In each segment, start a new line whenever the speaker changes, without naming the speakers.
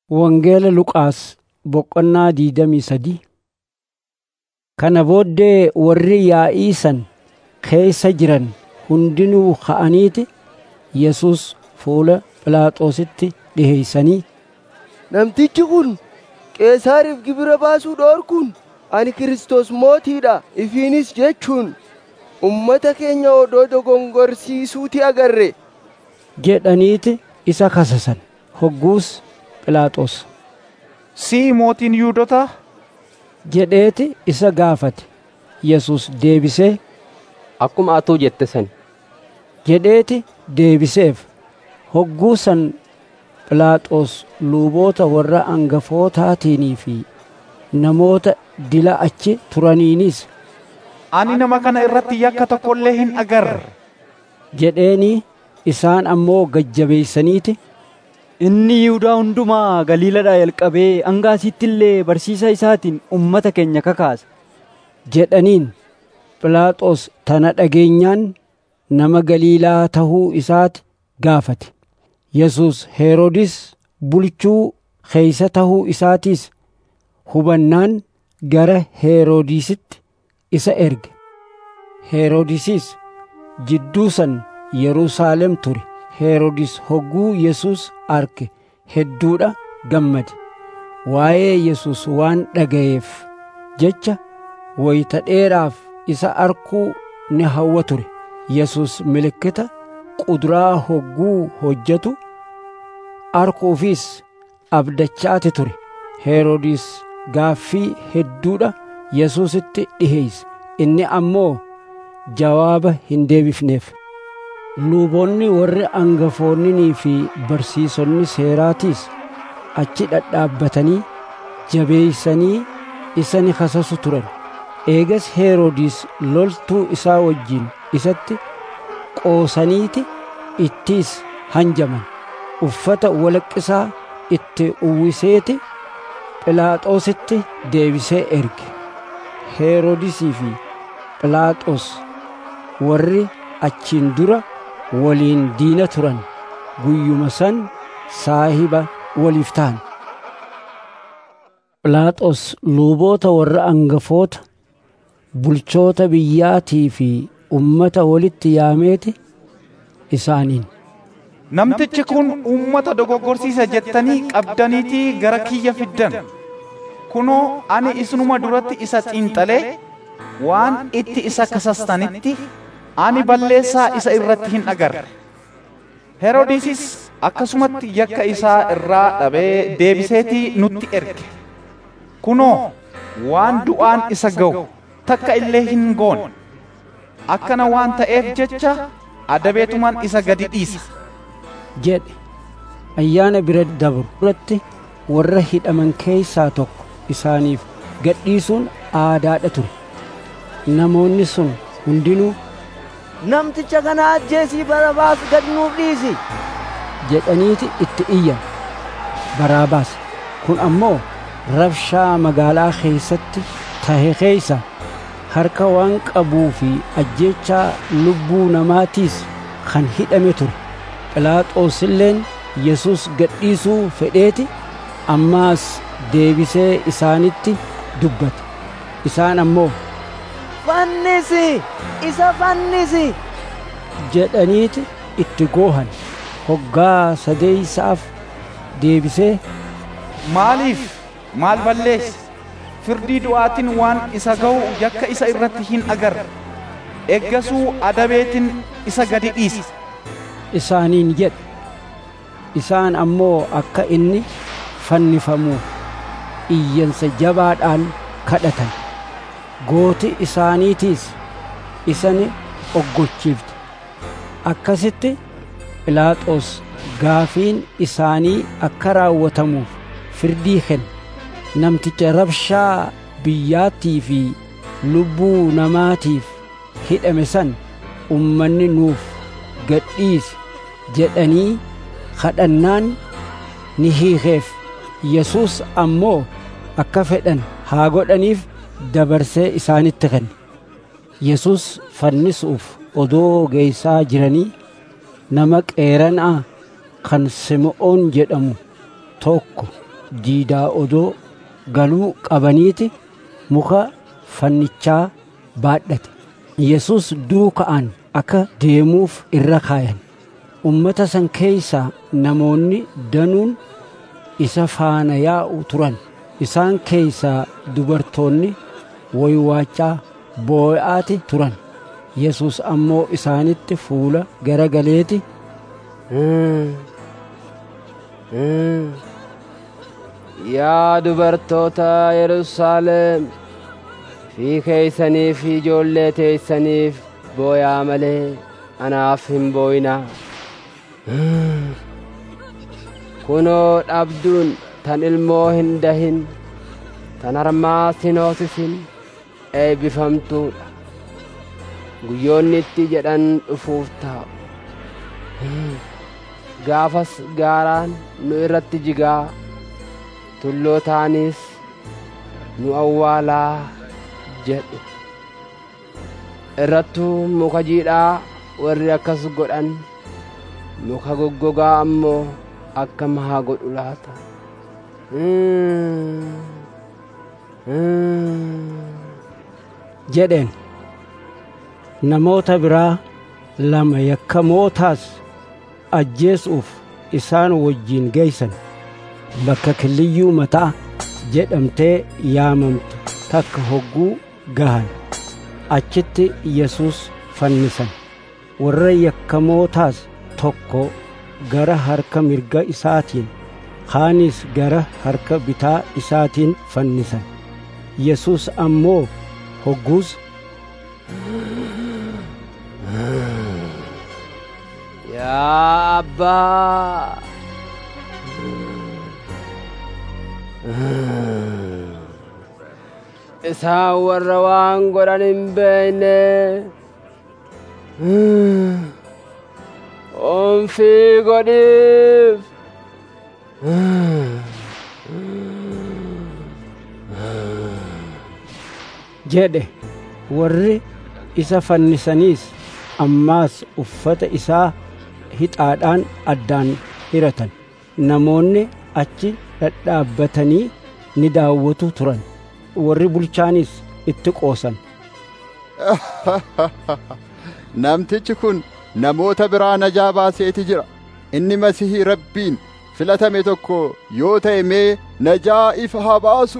Wangeela Luqaas boqonnaa 23. Kana booddee warri yaa'ii san keessa jiran hundinuu ka'aniiti Yesuus fuula Phiilaaxoositti dhiheeysanii,
Namtichi kun Qeesaariif gibira baasuu dhoorkuun ani Kiristoos mootiidha ifiinis jechuun ummata keenya odoo dogongorsiisuuti agarre
jedhaniiti isa kasasan. Hogguus Phiilaaxoos,
Sii mootiin Yihuudootaa?
jedheeti isa gaafate. Yesuus deebisee,
Akkuma atuu jette san
jedheeti deebiseef. Hogguu san Phiilaaxoos luuboota warra angafootaatii fi namoota dila achi turaniinis,
Ani nama kana irratti yakka tokko illee hin agarre
jedheenii. Isaan ammoo gajjabeeysaniiti,
Inni Yihuudaa hundumaa Galiilaadhaa jalqabee hanga asitti illee barsiisa isaatiin ummata keenya kakaasa
jedhaniin. Phiilaaxoos tana dhageenyaan nama Galiilaa tahuu isaati gaafate. Yesuus Heroodis bulchuu keeysa tahuu isaatiis hubannaan gara Heroodisitti isa erge. Heroodisis jidduu san Yerusaalem ture. Heroodis hogguu Yesuus arke hedduudha gammade. Waa'ee Yesuus waan dhagayeef jecha wayita dheeraaf isa arkuu ni hawwa ture. Yesuus milikkita quduraa hogguu hojjetu arkuufis abdachaati ture. Heroodis gaaffii hedduudha Yesuusitti dhiheeyse. Inni ammoo jawaaba hin deebifneef. Luuboonni warri angafoonninii fi barsiisonni seeraatiis achi dhadhaabbatanii jabeeysanii isa ni kasasu turan. Eegas Heroodis loltuu isaa wajjin isatti qoosaniiti ittiis hanjaman. Uffata walaqqisaa itti uwwiseeti Phiilaaxoositti deebisee erge. Heroodisii fi Phiilaaxoos warri achiin dura waliin diina turan guyyuma san saahiba waliif ta'an. Phiilaaxoos luuboota warra angafoota bulchoota biyyaatii fi ummata walitti yaameeti isaaniin,
Namtichi kun ummata dogoggorsiisa jettanii qabdaniitii gara kiyya fiddan. Kunoo ani isinuma duratti isa xiinxalee waan itti isa kasastanitti ani balleessaa isa irratti hin agarre. Heroodisis akkasumatti yakka isaa irraa dhabee deebiseetii nutti erge. Kunoo waan du'aan isa ga'u takka illee hin goone. Akkana waan ta'eef jecha adabeetumaan isa gadi dhiisa
jedhe. Ayyaana bira dabru duratti warra hidhaman keeysaa tokko isaaniif gadhiisuun aadaadha ture. Namoonni sun hundinuu,
Namticha kana ajjeesii Baraabaas gad nuuf dhiisi
jedhaniiti itti iyyan. Baraabaas kun ammoo rabshaa magaalaa keessatti tahe keeysa harka waan qabuu fi ajjeechaa lubbuu namaatiis kan hidhame ture. Phiilaaxoos illeen Yesuus gadhiisuu fedheeti ammaas deebisee isaanitti dubbate. Isaan ammoo,
Fannisi! Isa fannisi!
jedhaniiti itti goohan. Hoggaa sadeeysaaf deebisee,
Maaliif maal balleesse? Firdii du'aatiin waan isa ga'u yakka isa irratti hin agarre. Eggasuu adabeetiin isa gadi dhiisa
isaaniin jedhe. Isaan ammoo akka inni fannifamuuf iyyansa jabaadhaan kadhatan. Gooti isaaniitiis isa ni oggochiifte. Akkasitti Phiilaaxoos gaafiin isaanii akka raawwatamuuf firdii kenne. Namticha rabshaa biyyaatii fi lubbuu namaatiif hidhame san ummanni nuuf gadhiisi jedhanii kadhannaan ni hiikeef. Yesuus ammoo akka fedhan haa godhaniif dabarsee isaanitti kenne. Yesuus fannisuuf odoo geeysaa jiranii nama qeeranaa kan Sim'oon jedhamu tokko diidaa odoo galuu qabaniiti muka fannichaa baadhate. Yesus duuka'aan akka deemuuf irra kaayan. Ummata san keessaa namoonni danuun isa faana yaa'u turan. Isaan keessaa dubartoonni woywaachaa boo'aati turan. Yesus ammoo isaanitti fuula garagaleeti,
Yaa dubartoota Yerusaalem, fi keeysanii fi ijoollee teeysaniif booyaa malee anaaf hin booyinaa. Kunoo dhabduun tan ilmoo hin dahin, tan harmaas hin hoosisin eebbifamtuudha. Guyyoonni itti jedhan dhufuuf taa'u. Gaafas gaaraan nu irratti jigaa, tullootaanis nu awwaalaa jedhu. Irrattuu muka jiidhaa warri akkas godhan, muka goggogaa ammoo akkam haa godhu laata?
jedheen. Namoota biraa lama yakkamootaas ajjeesuuf isaan wajjin geeysan. Bakka Killiyyuu Mataa jedhamtee yaamamtu takka hogguu gahan achitti Yesus fannisan. Warra yakkamootaas tokko gara harka mirga isaatiin, kaanis gara harka bitaa isaatiin fannisan. Yesus ammoo hogguus
Yaa Abbaa, isaan warra waan godhan hin beekne onfii godhiif.
jedhe. Warri isa fannisaniis ammaas uffata isaa hixaadhaan addaan hiratan. Namoonni achi dhadhaabbatanii ni daawwatu turan. Warri bulchaanis itti qoosan.
Namtichi kun namoota biraa najaa baaseeti jira. Inni Masihii Rabbiin filatame tokko yoo ta'e mee najaa ifa haa baasu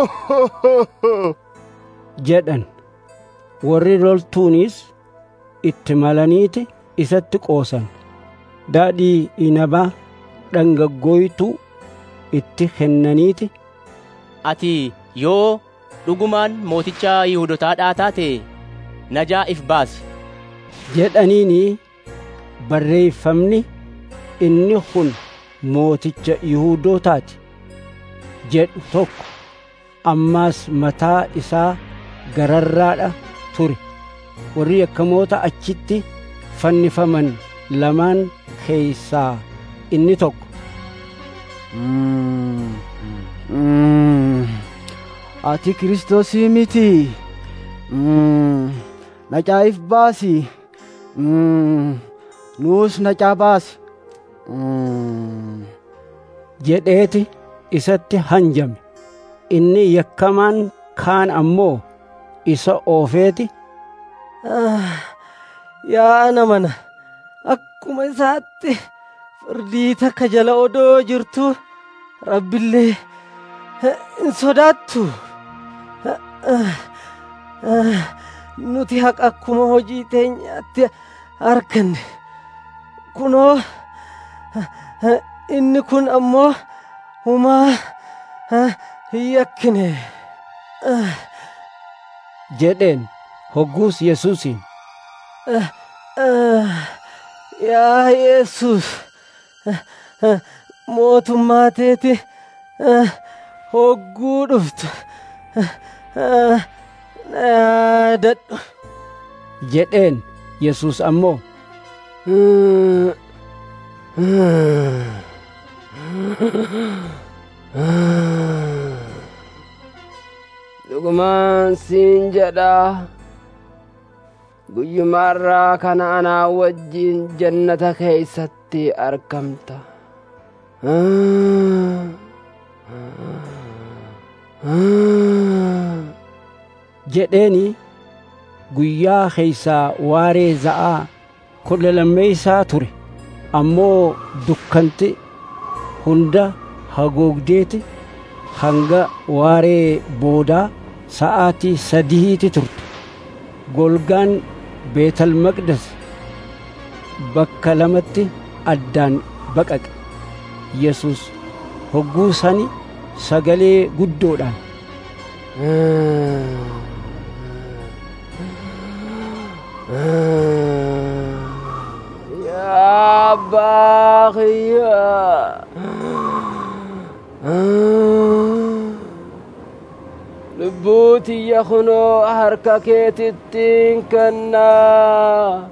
jedhan. Warri loltuunis itti malaniiti isatti qoosan. Daadhii inabaa dhangaggoytuu itti kennaniiti,
ati yoo dhugumaan mooticha Yihuudootaa taate najaa if baasi
jedhaniini. Barreeffamni inni kun mooticha Yihuudootaati jedhu tokko ammaas mataa isaa gararraadha ture. Warri yakkamoota achitti fannifaman lamaan keessaa inni tokko,
ati Kiristoosii miti, najaa if baasi, nuus najaa baasi
jedheeti isatti hanjame. Inni yakkamaan kaan ammoo isa oofeeti,
yaa namana, akkuma isaatti firdii takka jala odoo jirtu Rabbillee hin sodaattu. Nuti haqa akkuma hojii teenyaatti arganne. Kunoo inni kun ammoo humaa hin yakkine
jedheen. Hogguus Yesuusiin,
yaa Yesus, mootummaa teeti hogguu dhuftu na yaadadhu
jedheen. Yesus ammoo
Dhugumaan siin jedhaa, guyyumaarraa kana anaa wajjin jannata keeysatti argamta.
jedheeni guyyaa keessaa waaree za'aa 12 ture. Ammoo dukkanti hunda hagoogdeeti hanga waaree boodaa sa'aatii 3 turte. Golgaan Beetal Maqdas bakka lamatti addaan baqaqe. Yesus hogguu sani sagalee guddoodhaan
yaa abbaa kiyya lubbuu tiyya kunoo harka keetittiin kennaa.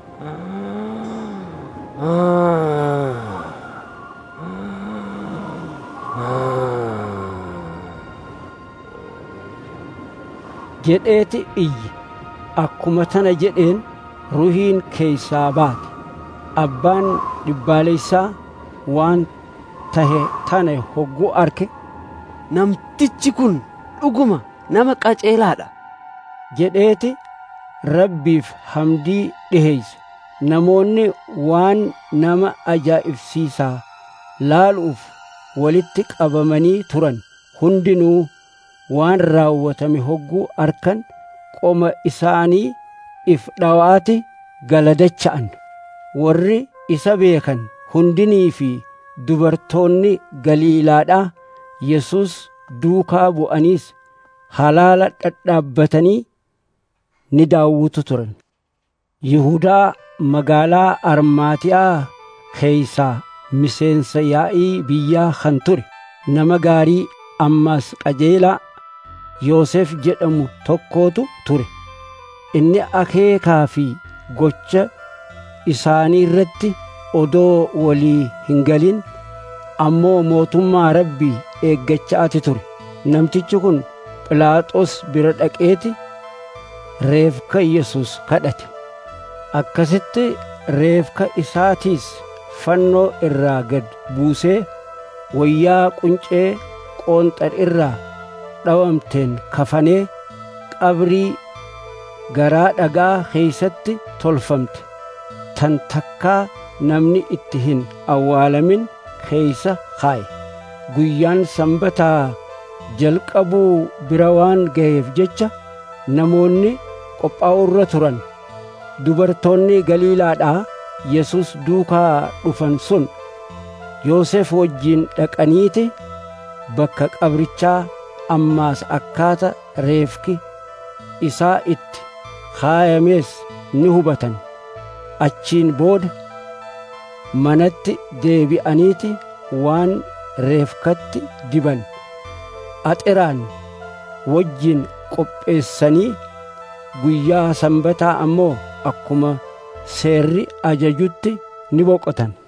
jedheeti iyye. Akkuma tana jedheen ruhiin keessaa baate. Abbaan dhibbaalessaa waan tahe tana hogguu arke
namtichi kun dhuguma nama qaceelaadha
jedheeti Rabbiif hamdii dhiheeyse. Namoonni waan nama ajaa'ibsiisaa laaluuf walitti qabamanii turan hundinuu waan raawwatame hogguu arkan qoma isaanii if dhawaati galadacha'an. Warri isa beekan hundinii fi dubartoonni Galiilaadhaa Yesus duukaa bu'aniis halaala dhadhaabbatanii ni daawwatu turan. Yihudaa magaalaa Armaatiyaa keessaa miseensa yaa'ii biyyaa kan ture nama gaarii ammas qajeelaa Yoosef jedhamu tokkootu ture. Inni akeekaa fi gocha isaanii irratti odoo walii hin galin ammoo mootummaa Rabbii eeggachaati ture. Namtichi kun Philaaxoos bira dhaqeeti reefka Yesus kadhate. Akkasitti reefka isaatiis fannoo irraa gad buusee wayyaa quncee qoonxan irraa dhawamteen kafanee qabrii garaa dhagaa keessatti tolfamte tan takkaa namni itti hin awwaalamin keessa kaaye. Guyyaan sanbataa jalqabuu bira waan ga'eef jecha namoonni qophaa'urra turan. Dubartoonni Galiilaadhaa Yesus duukaa dhufan sun Yoosef wajjin dhaqaniiti bakka qabrichaa ammaas akkaata reefki isaa itti kaayamees ni hubatan. Achiin booda manatti deebi'aniiti waan reefkatti diban axiraan wajjin qopheessanii guyyaa sanbataa ammoo akkuma seerri ajajutti ni boqotan.